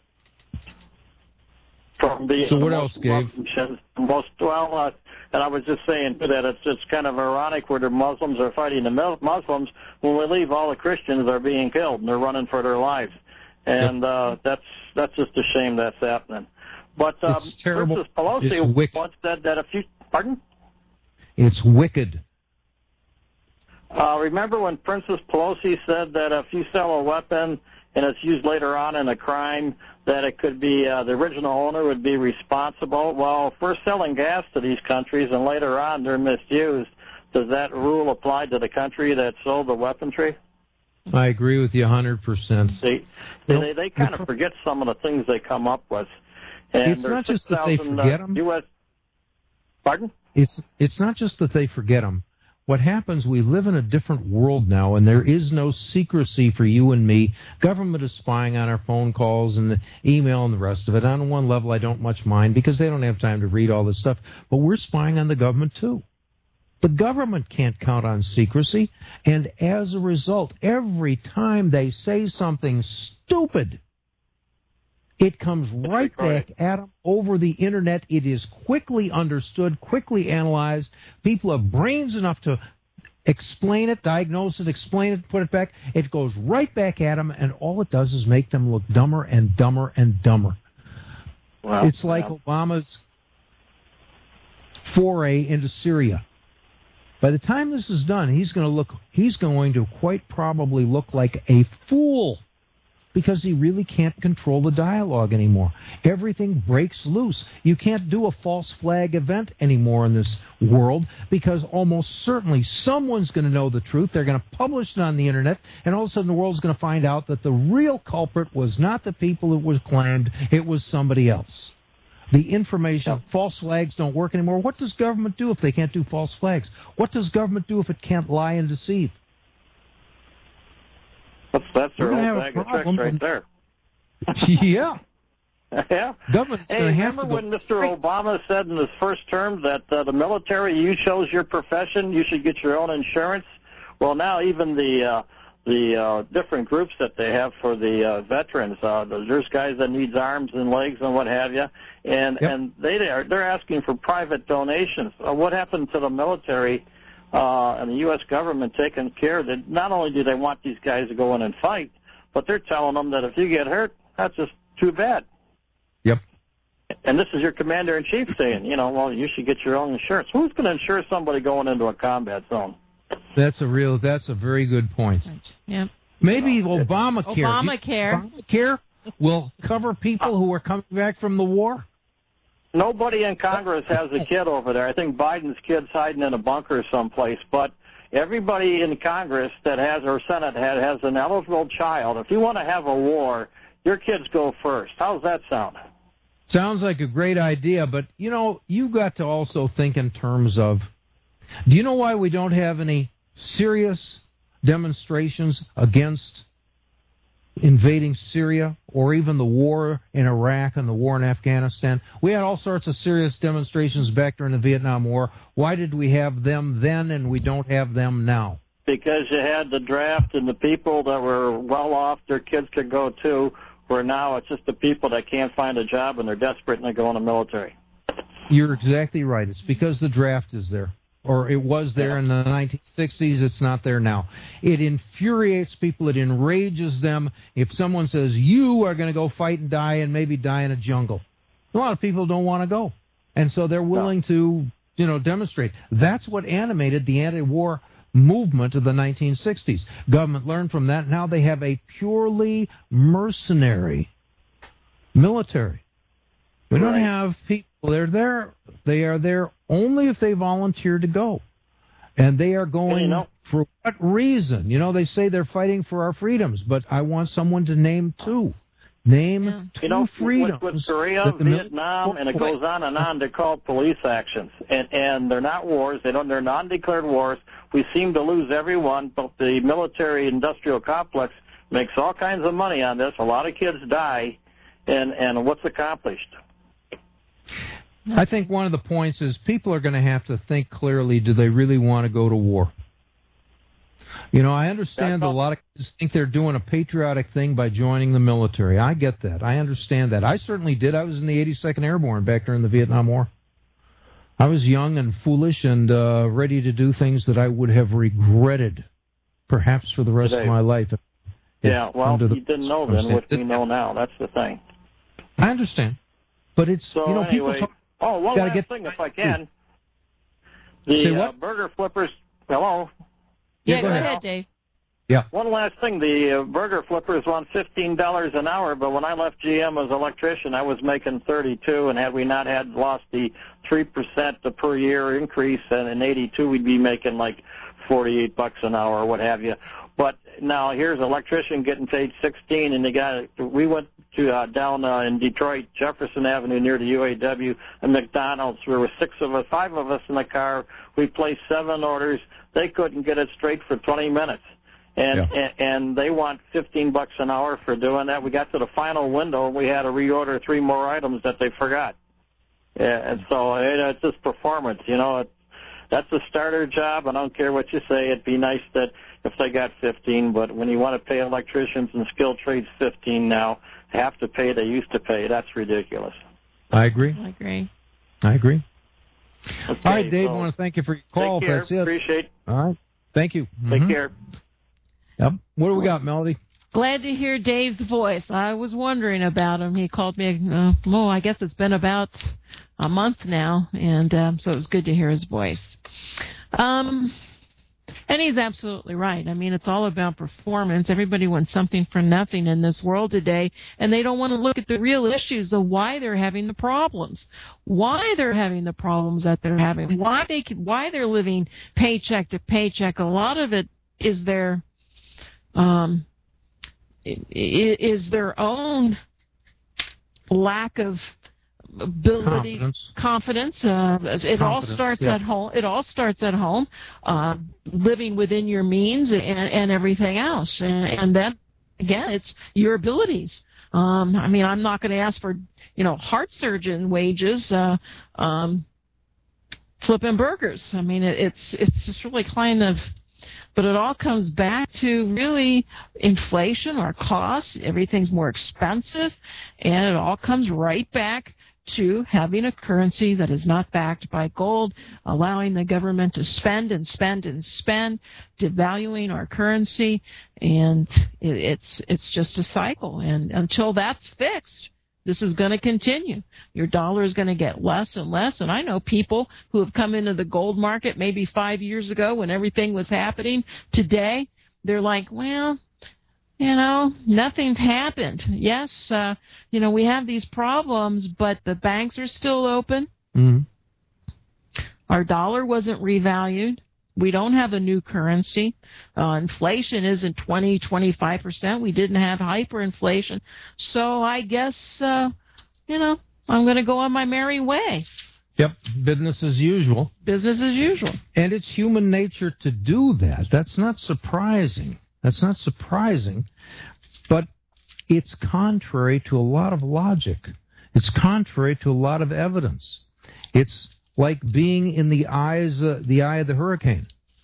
From being So the what most else, Gabe? Muslims, most well, uh, and I was just saying that it's it's kind of ironic where the Muslims are fighting the Muslims. When we leave, all the Christians are being killed and they're running for their lives, and uh, that's that's just a shame that's happening. But um, It's terrible. Princess Pelosi It's wicked. once said that if you pardon. It's wicked. Uh, remember when Princess Pelosi said that if you sell a weapon and it's used later on in a crime, that it could be uh, the original owner would be responsible? Well, if we're selling gas to these countries and later on they're misused, does that rule apply to the country that sold the weaponry? I agree with you one hundred percent. See, Nope. they, they kind of forget some of the things they come up with. And It's there's not just that they six thousand, forget uh, 'em. U S Pardon? It's it's not just that they forget them. What happens, we live in a different world now, and there is no secrecy for you and me. Government is spying on our phone calls and the email and the rest of it. On one level, I don't much mind because they don't have time to read all this stuff. But we're spying on the government, too. The government can't count on secrecy, and as a result, every time they say something stupid, it comes right back at them over the Internet. It is quickly understood, quickly analyzed. People have brains enough to explain it, diagnose it, explain it, put it back. It goes right back at them, and all it does is make them look dumber and dumber and dumber. Well, It's like yeah. Obama's foray into Syria. By the time this is done, he's going to look, he's going to quite probably look like a fool, because he really can't control the dialogue anymore. Everything breaks loose. You can't do a false flag event anymore in this world because almost certainly someone's going to know the truth. They're going to publish it on the Internet, and all of a sudden the world's going to find out that the real culprit was not the people it was claimed, it was somebody else. The information, false flags don't work anymore. What does government do if they can't do false flags? What does government do if it can't lie and deceive? That's, that's their We're gonna whole have a bag of problem tricks right there. Yeah. Yeah. Government's Hey, going to have remember to go when Mister straight. Obama said in his first term that uh, the military, you chose your profession, you should get your own insurance? Well, now even the uh, the uh, different groups that they have for the uh, veterans, uh, there's guys that needs arms and legs and what have you, and Yep. and they are they're asking for private donations. Uh, what happened to the military uh, and the U S government taking care that not only do they want these guys to go in and fight, but they're telling them that if you get hurt, that's just too bad. Yep. And this is your commander-in-chief saying, you know, well, you should get your own insurance. Who's going to insure somebody going into a combat zone? That's a real. That's a very good point. Yep. Maybe Obamacare. Obamacare. Obamacare will cover people who are coming back from the war. Nobody in Congress has a kid over there. I think Biden's kid's hiding in a bunker someplace. But everybody in Congress that has, or Senate has, has an eligible child. If you want to have a war, your kids go first. How's that sound? Sounds like a great idea, but, you know, you got to also think in terms of, do you know why we don't have any serious demonstrations against invading Syria or even the war in Iraq and the war in Afghanistan? We had all sorts of serious demonstrations back during the Vietnam War. Why did we have them then and we don't have them now? because you had the draft and the people that were well off, their kids could go too, where now it's just the people that can't find a job and they're desperate and they go in the military. You're exactly right. It's because the draft is there. Or it was there yeah. in the nineteen sixties. It's not there now. It infuriates people. It enrages them if someone says, you are going to go fight and die and maybe die in a jungle. A lot of people don't want to go. And so they're willing no. to, you know, demonstrate. That's what animated the anti-war movement of the nineteen sixties. Government learned from that. Now they have a purely mercenary military. We don't right. have people. They're there. They are there only if they volunteer to go. And they are going you know, for what reason? You know, they say they're fighting for our freedoms, but I want someone to name two. Name yeah. two you know, freedoms. With, with Korea, Vietnam, and it goes on and on, they're called police actions. And, and they're not wars. They don't, they're non-declared wars. We seem to lose every one, but the military-industrial complex makes all kinds of money on this. A lot of kids die, and, and what's accomplished? I think one of the points is people are going to have to think clearly, do they really want to go to war? You know, I understand that a lot of kids think they're doing a patriotic thing by joining the military. I get that. I understand that. I certainly did. I was in the eighty-second Airborne back during the Vietnam War. I was young and foolish and uh, ready to do things that I would have regretted, perhaps for the rest Today. of my life. If, yeah, well, the you didn't know then what we know now. That's the thing. I understand. But it's, so you know, anyway, people talk. Oh, one Gotta last get thing, if I can. The Say uh, what? burger flippers. Hello. Yeah, Yeah, go go ahead, ahead. Dave. Yeah. One last thing. The uh, burger flippers want fifteen dollars an hour, but when I left G M as electrician, I was making thirty-two. And had we not had lost the three percent per year increase, and in eighty-two we'd be making like forty-eight bucks an hour or what have you. But now here's an electrician getting paid sixteen, and they got we went to uh, down uh, in Detroit, Jefferson Avenue near the U A W, and McDonald's. There were six of us, five of us in the car. We placed seven orders. They couldn't get it straight for twenty minutes, and yeah. and, and they want fifteen bucks an hour for doing that. We got to the final window, and we had to reorder three more items that they forgot. Yeah, and so it, it's just performance, you know. It, that's a starter job. I don't care what you say. It'd be nice that if they got fifteen, but when you want to pay electricians and skilled trades fifteen now, half the pay they used to pay, that's ridiculous. I agree. I agree. I agree. Okay, All right, Dave, so I want to thank you for your call. Take care. That's it. Appreciate. All right. Thank you. Take Mm-hmm. care. Yep. What do we got, Melody? Glad to hear Dave's voice. I was wondering about him. He called me, uh, oh, I guess it's been about a month now, and um, so it was good to hear his voice. Um, and he's absolutely right. I mean, it's all about performance. Everybody wants something for nothing in this world today, and they don't want to look at the real issues of why they're having the problems, why they're having the problems that they're having, why they why they're living paycheck to paycheck. A lot of it is their um, is their own lack of ability, confidence. confidence. Uh, it confidence, all starts yeah. at home. It all starts at home, uh, living within your means and, and everything else. And, and then again, it's your abilities. Um, I mean, I'm not going to ask for you know heart surgeon wages. Uh, um, flipping burgers. I mean, it, it's it's just really kind of. But it all comes back to really inflation or costs. Everything's more expensive, and it all comes right back to having a currency that is not backed by gold, allowing the government to spend and spend and spend, devaluing our currency, and it, it's it's just a cycle. And until that's fixed, this is going to continue. Your dollar is going to get less and less. And I know people who have come into the gold market maybe five years ago when everything was happening. Today, they're like, well, you know, nothing's happened. Yes, uh, you know, we have these problems, but the banks are still open. Mm-hmm. Our dollar wasn't revalued. We don't have a new currency. Uh, inflation isn't twenty, twenty-five percent. We didn't have hyperinflation. So I guess, uh, you know, I'm going to go on my merry way. Yep, business as usual. Business as usual. And it's human nature to do that. That's not surprising. That's not surprising. But it's contrary to a lot of logic. It's contrary to a lot of evidence. It's like being in the eyes, uh, the eye of the hurricane.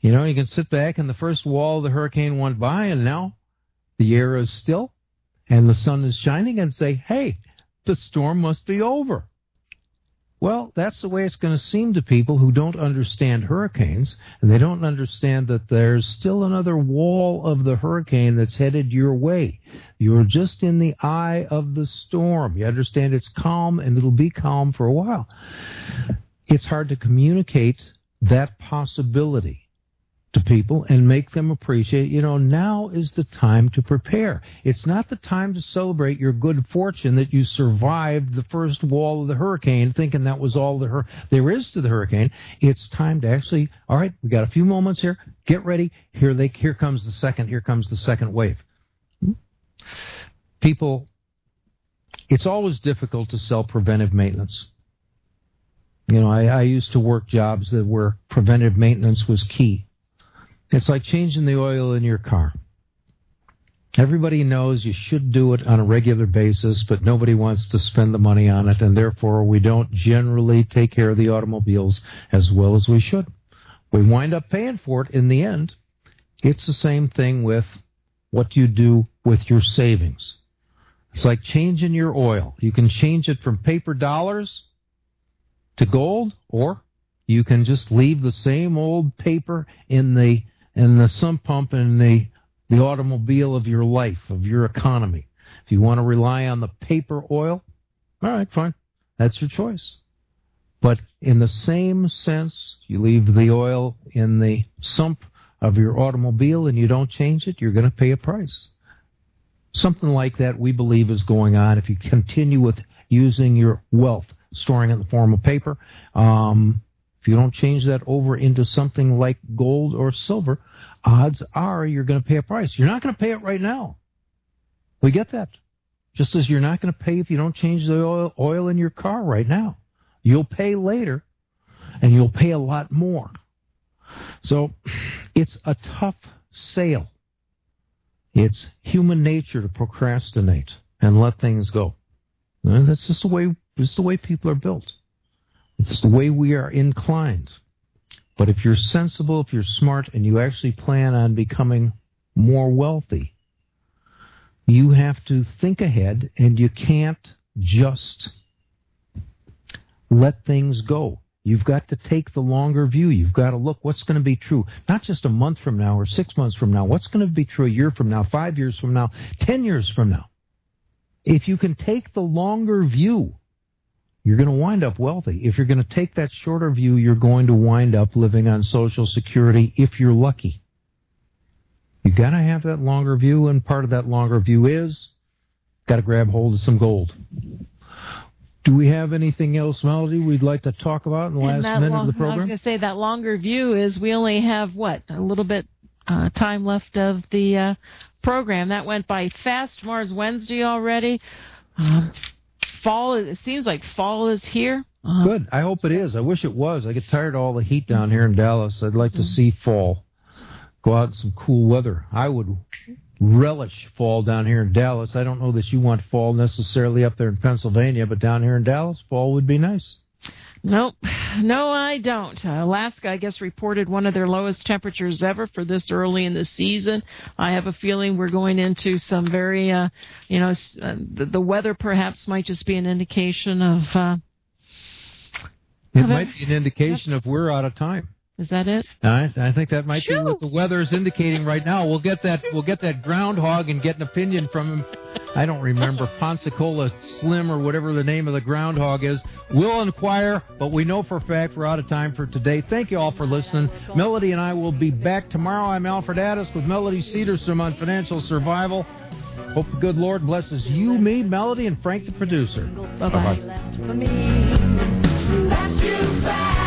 You know, you can sit back and the first wall of the hurricane went by and now the air is still and the sun is shining and say, hey, the storm must be over. Well, that's the way it's going to seem to people who don't understand hurricanes, and they don't understand that there's still another wall of the hurricane that's headed your way. You're just in the eye of the storm. You understand it's calm, and it'll be calm for a while. It's hard to communicate that possibility to people and make them appreciate, you know, now is the time to prepare. It's not the time to celebrate your good fortune that you survived the first wall of the hurricane thinking that was all the hur- there is to the hurricane. It's time to actually, all right, we got a few moments here. Get ready. Here they here comes the second, here comes the second wave. People, it's always difficult to sell preventive maintenance. You know, I, I used to work jobs that where preventive maintenance was key. It's like changing the oil in your car. Everybody knows you should do it on a regular basis, but nobody wants to spend the money on it, and therefore we don't generally take care of the automobiles as well as we should. We wind up paying for it in the end. It's the same thing with what you do with your savings. It's like changing your oil. You can change it from paper dollars to gold, or you can just leave the same old paper in the in the sump pump in the the automobile of your life, of your economy. If you want to rely on the paper oil, all right, fine. That's your choice. But in the same sense, you leave the oil in the sump of your automobile and you don't change it, you're going to pay a price. Something like that we believe is going on if you continue with using your wealth, storing it in the form of paper. Um, if you don't change that over into something like gold or silver, odds are you're going to pay a price. You're not going to pay it right now. We get that. Just as you're not going to pay if you don't change the oil, oil in your car right now. You'll pay later, and you'll pay a lot more. So it's a tough sale. It's human nature to procrastinate and let things go. And that's just the way, it's the way people are built. It's the way we are inclined. But if you're sensible, if you're smart, and you actually plan on becoming more wealthy, you have to think ahead, and you can't just let things go. You've got to take the longer view. You've got to look what's going to be true, not just a month from now or six months from now. What's going to be true a year from now, five years from now, ten years from now? If you can take the longer view, you're going to wind up wealthy. If you're going to take that shorter view, you're going to wind up living on Social Security if you're lucky. You've got to have that longer view, and part of that longer view is got to grab hold of some gold. Do we have anything else, Melody, we'd like to talk about in the last minute long, of the program? I was going to say that longer view is we only have, what, a little bit uh, time left of the uh, program. That went by fast. Tomorrow's Wednesday already. Um, fall, it seems like fall is here. Uh, Good. I hope it is. I wish it was. I get tired of all the heat down here in Dallas. I'd like to see fall. Go out in some cool weather. I would relish fall down here in Dallas. I don't know that you want fall necessarily up there in Pennsylvania, but down here in Dallas, fall would be nice. Nope. No, I don't. Uh, Alaska, I guess, reported one of their lowest temperatures ever for this early in the season. I have a feeling we're going into some very, uh, you know, uh, the, the weather perhaps might just be an indication of... Uh, it of might it. be an indication of we're out of time. Is that it? I, I think that might Shoo. be what the weather is indicating right now. We'll get that we'll get that groundhog and get an opinion from him. I don't remember, Pensacola Slim or whatever the name of the groundhog is. We'll inquire, but we know for a fact we're out of time for today. Thank you all for listening. Melody and I will be back tomorrow. I'm Alfred Addis with Melody Cedarstrom on Financial Survival. Hope the good Lord blesses you, me, Melody, and Frank the producer. Bye-bye. Bye-bye.